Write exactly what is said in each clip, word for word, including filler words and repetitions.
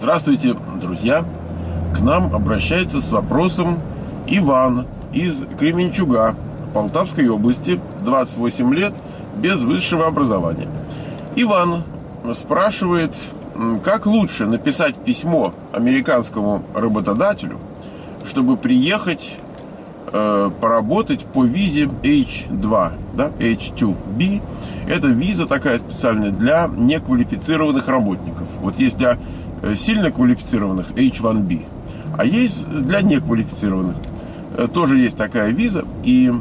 Здравствуйте, друзья! К нам обращается с вопросом Иван из Кременчуга, Полтавской области, двадцать восемь лет, без высшего образования. Иван спрашивает, как лучше написать письмо американскому работодателю, чтобы приехать э, поработать по визе эйч два, да, эйч два би. Это виза такая специальная для неквалифицированных работников. Вот есть для сильно квалифицированных эйч один би, а есть для неквалифицированных. Тоже есть такая виза. И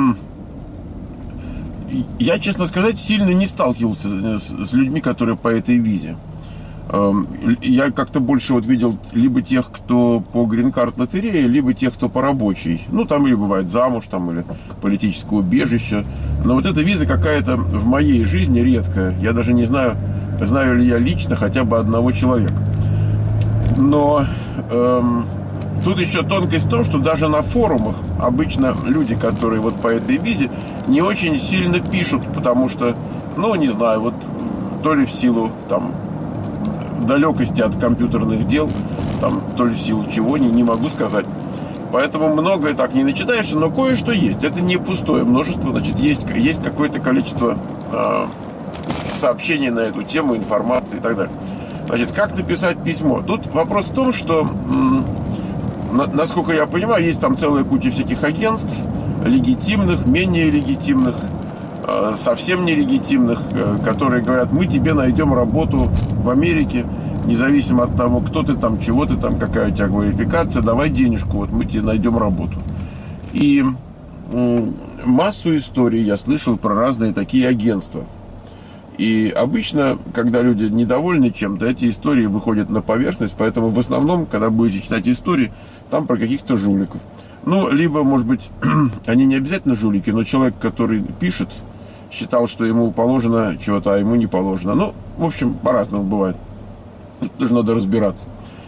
я, честно сказать, сильно не сталкивался с людьми, которые по этой визе. Я как-то больше вот видел либо тех, кто по грин-карт лотерее, либо тех, кто по рабочей. Ну, там или бывает замуж, там, или политическое убежище. Но вот эта виза какая-то в моей жизни редкая. Я даже не знаю, знаю ли я лично хотя бы одного человека. Но эм, тут еще тонкость в том, что даже на форумах обычно люди, которые вот по этой визе, не очень сильно пишут, потому что, ну, не знаю, вот то ли в силу там далекости от компьютерных дел, там, то ли в силу чего, не, не могу сказать. Поэтому многое так не начитаешься, но кое-что есть. Это не пустое множество, значит, есть, есть какое-то количество э, сообщений на эту тему, информации и так далее. Значит, как написать письмо? Тут вопрос в том, что, на, насколько я понимаю, есть там целая куча всяких агентств, легитимных, менее легитимных, э, совсем нелегитимных, э, которые говорят, мы тебе найдем работу в Америке, независимо от того, кто ты там, чего ты там, какая у тебя квалификация, давай денежку, вот мы тебе найдем работу. И э, массу историй я слышал про разные такие агентства. И обычно, когда люди недовольны чем-то, эти истории выходят на поверхность, поэтому в основном, когда будете читать истории, там про каких-то жуликов. Ну, либо, может быть, они не обязательно жулики, но человек, который пишет, считал, что ему положено чего-то, а ему не положено. Ну, в общем, по-разному бывает. Тут тоже надо разбираться.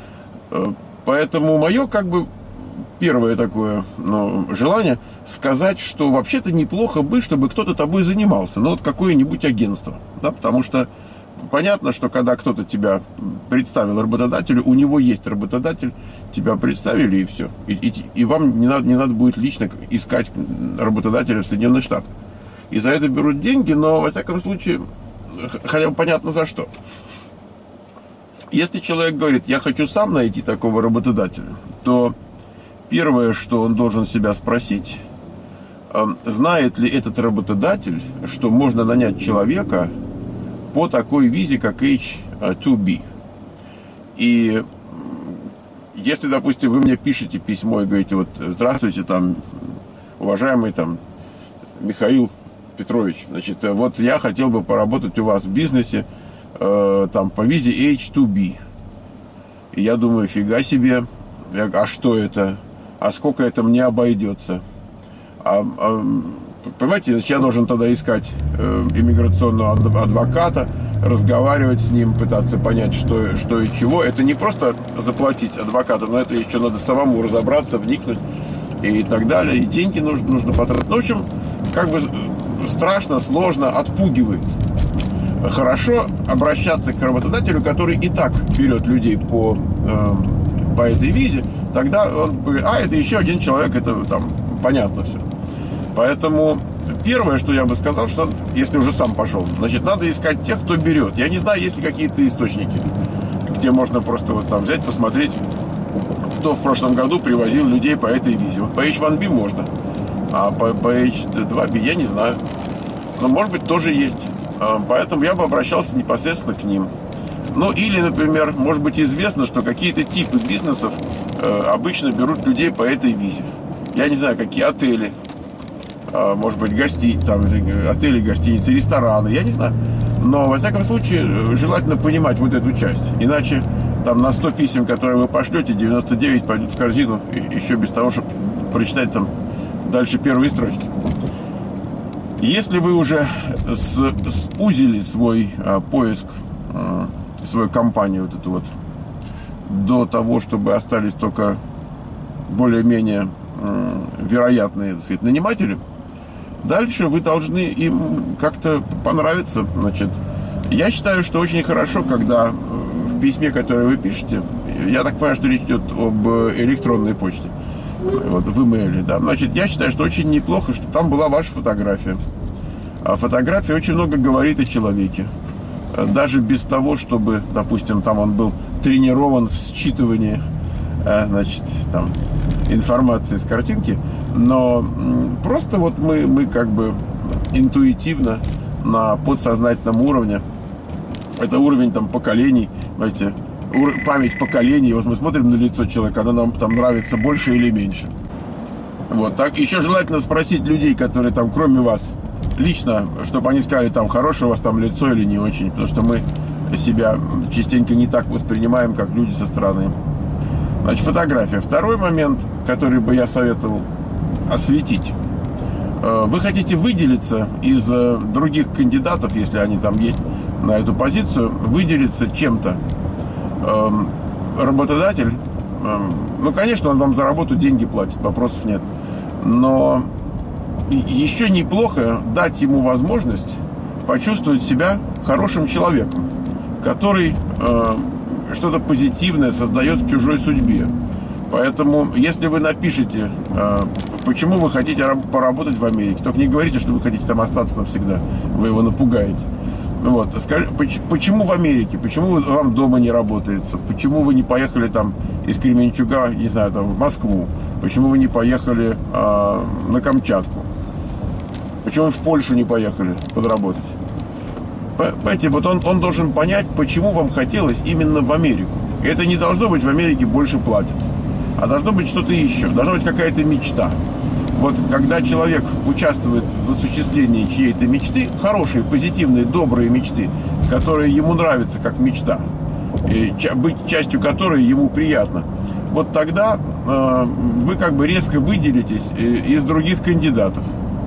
Поэтому мое, как бы, первое такое, ну, желание сказать, что вообще-то неплохо бы, чтобы кто-то тобой занимался. Ну, вот какое-нибудь агентство. Да, потому что понятно, что когда кто-то тебя представил работодателю, у него есть работодатель, тебя представили и все. И, и, и вам не надо, не надо будет лично искать работодателя в Соединенных Штатах. И за это берут деньги, но, во всяком случае, хотя бы понятно за что. Если человек говорит, я хочу сам найти такого работодателя, то первое, что он должен себя спросить, знает ли этот работодатель, что можно нанять человека по такой визе, как эйч два би. И если, допустим, вы мне пишете письмо и говорите, вот, здравствуйте, там, уважаемый там Михаил Петрович, значит, вот я хотел бы поработать у вас в бизнесе, э, там, по визе эйч два би. И я думаю, фига себе, а что это? А сколько это мне обойдется? А, а, понимаете, значит, я должен тогда искать э, иммиграционного адвоката, разговаривать с ним, пытаться понять, что, что и чего. Это не просто заплатить адвокату, но это еще надо самому разобраться, вникнуть и так далее. И деньги нужно, нужно потратить. Ну, в общем, как бы страшно, сложно, отпугивает. Хорошо обращаться к работодателю, который и так берет людей по, э, по этой визе. Тогда он говорит, а, это еще один человек, это там понятно все. Поэтому первое, что я бы сказал, что если уже сам пошел, значит, надо искать тех, кто берет. Я не знаю, есть ли какие-то источники, где можно просто вот там взять, посмотреть, кто в прошлом году привозил людей по этой визе. Вот по эйч один би можно, а по, по эйч два би я не знаю. Но, может быть, тоже есть. Поэтому я бы обращался непосредственно к ним. Ну, или, например, может быть известно, что какие-то типы бизнесов э, обычно берут людей по этой визе. Я не знаю, какие отели, э, может быть, гости, там, отели, гостиницы, рестораны, я не знаю. Но, во всяком случае, желательно понимать вот эту часть. Иначе там на сто писем, которые вы пошлете, девяносто девять пойдут в корзину, еще без того, чтобы прочитать там дальше первые строчки. Если вы уже сузили свой э, поиск, э, свою компанию вот эту вот до того, чтобы остались только более-менее э, вероятные, так сказать, наниматели, дальше вы должны им как-то понравиться. Значит, я считаю, что очень хорошо, когда в письме, которое вы пишете, я так понимаю, что речь идет об электронной почте, вот, в имейле, да, значит, я считаю, что очень неплохо, что там была ваша фотография. А фотография очень много говорит о человеке. Даже без того, чтобы, допустим, там он был тренирован в считывании, значит, там, информации с картинки, но просто вот мы, мы как бы интуитивно на подсознательном уровне, это уровень там поколений, знаете, память поколений, вот мы смотрим на лицо человека, оно нам там нравится больше или меньше. Вот, так еще желательно спросить людей, которые там, кроме вас, лично, чтобы они сказали, там, хорошее у вас там лицо или не очень, потому что мы себя частенько не так воспринимаем, как люди со стороны. Значит, фотография. Второй момент, который бы я советовал осветить. Вы хотите выделиться из других кандидатов, если они там есть на эту позицию, выделиться чем-то. Работодатель, ну, конечно, он вам за работу деньги платит, вопросов нет. Но еще неплохо дать ему возможность почувствовать себя хорошим человеком, который э, что-то позитивное создает в чужой судьбе. Поэтому, если вы напишете, э, почему вы хотите поработать в Америке, только не говорите, что вы хотите там остаться навсегда, вы его напугаете. Вот, скажите, почему в Америке, почему вам дома не работается, почему вы не поехали там из Кременчуга, не знаю, там в Москву, почему вы не поехали э, на Камчатку, почему вы в Польшу не поехали подработать. Понимаете, вот он, он должен понять, почему вам хотелось именно в Америку. И это не должно быть в Америке больше платят, а должно быть что-то еще, должна быть какая-то мечта. Вот когда человек участвует в осуществлении чьей-то мечты, хорошие, позитивные, добрые мечты, которые ему нравятся как мечта, и быть частью которой ему приятно, вот тогда э, вы как бы резко выделитесь из других кандидатов.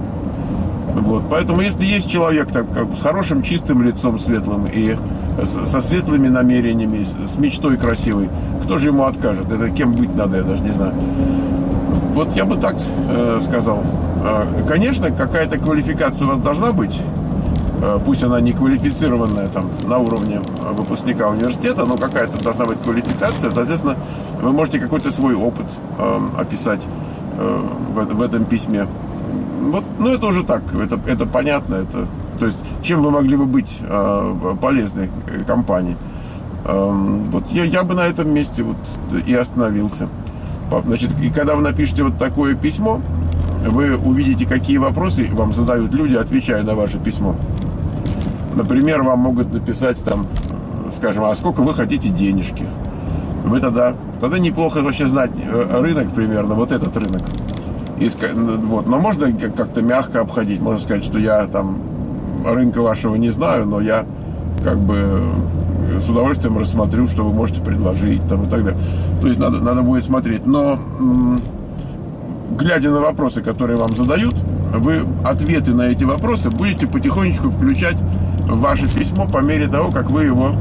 Вот. Поэтому если есть человек так, как бы, с хорошим чистым лицом, светлым, и с, со светлыми намерениями, с, с мечтой красивой, кто же ему откажет? Это кем быть надо, я даже не знаю. Вот я бы так э, сказал. Э, конечно, какая-то квалификация у вас должна быть. Э, пусть она не квалифицированная там, на уровне выпускника университета, но какая-то должна быть квалификация. Соответственно, вы можете какой-то свой опыт э, описать э, в, в этом письме. Вот, ну, это уже так, это, это понятно. Это, то есть, чем вы могли бы быть э, полезной компании. Э, вот я, я бы на этом месте вот и остановился. Значит, и когда вы напишете вот такое письмо, вы увидите, какие вопросы вам задают люди, отвечая на ваше письмо. Например, вам могут написать там, скажем, а сколько вы хотите денежки? Вы тогда, тогда неплохо вообще знать рынок примерно, вот этот рынок. И, вот, но можно как-то мягко обходить, можно сказать, что я там рынка вашего не знаю, но я как бы с удовольствием рассмотрю, что вы можете предложить там, и так далее. То есть надо, надо будет смотреть. Но м- глядя на вопросы, которые вам задают, вы ответы на эти вопросы будете потихонечку включать в ваше письмо по мере того, как вы его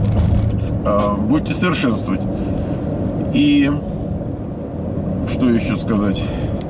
э, будете совершенствовать. И что еще сказать?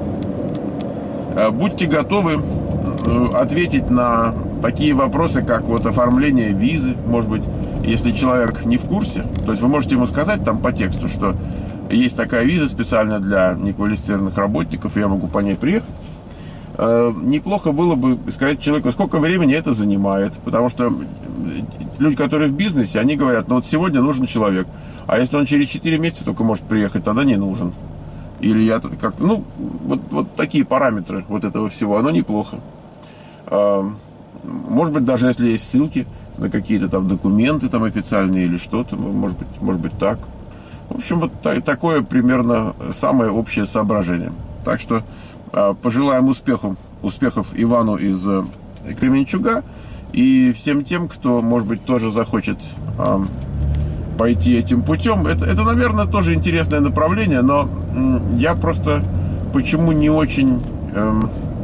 Будьте готовы ответить на такие вопросы, как вот оформление визы, может быть, если человек не в курсе, то есть вы можете ему сказать там по тексту, что есть такая виза специально для неквалифицированных работников, и я могу по ней приехать. Э, неплохо было бы сказать человеку, сколько времени это занимает, потому что люди, которые в бизнесе, они говорят, ну вот сегодня нужен человек, а если он через четыре месяца только может приехать, тогда не нужен. Или я как ну, вот, вот такие параметры вот этого всего, оно неплохо. Э, может быть, даже если есть ссылки на какие-то там документы там официальные или что-то, может быть, может быть так. В общем, вот та, такое примерно самое общее соображение. Так что э, пожелаем успехов, успехов Ивану из э, Кременчуга и всем тем, кто, может быть, тоже захочет э, пойти этим путем. Это, это, наверное, тоже интересное направление, но э, я просто почему не очень э,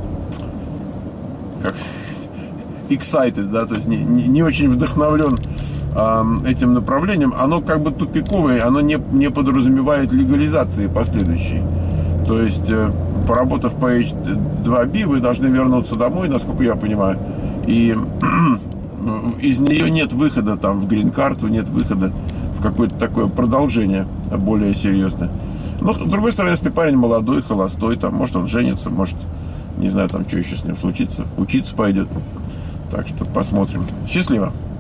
как excited, да, то есть не, не, не очень вдохновлен э, этим направлением. Оно как бы тупиковое, оно не, не подразумевает легализации последующей. То есть, э, поработав по эйч два би, вы должны вернуться домой, насколько я понимаю, и из нее нет выхода там в грин-карту, нет выхода в какое-то такое продолжение более серьезное. Но, с другой стороны, если парень молодой, холостой, там, может, он женится, может, не знаю, там, что еще с ним случится, учиться пойдет. Так что посмотрим. Счастливо!